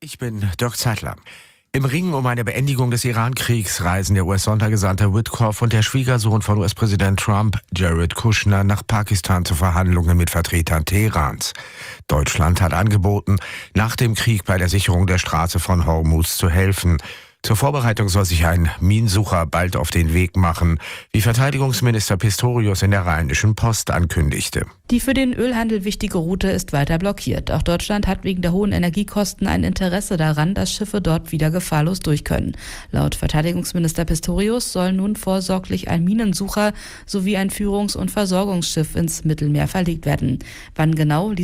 Ich bin Dirk Zeitler. Im Ringen um eine Beendigung des Iran-Kriegs reisen der US-Sondergesandte Witkoff und der Schwiegersohn von US-Präsident Trump, Jared Kushner, nach Pakistan zu Verhandlungen mit Vertretern Teherans. Deutschland hat angeboten, nach dem Krieg bei der Sicherung der Straße von Hormuz zu helfen. Zur Vorbereitung soll sich ein Minensucher bald auf den Weg machen, wie Verteidigungsminister Pistorius in der Rheinischen Post ankündigte. Die für den Ölhandel wichtige Route ist weiter blockiert. Auch Deutschland hat wegen der hohen Energiekosten ein Interesse daran, dass Schiffe dort wieder gefahrlos durch können. Laut Verteidigungsminister Pistorius soll nun vorsorglich ein Minensucher sowie ein Führungs- und Versorgungsschiff ins Mittelmeer verlegt werden. Wann genau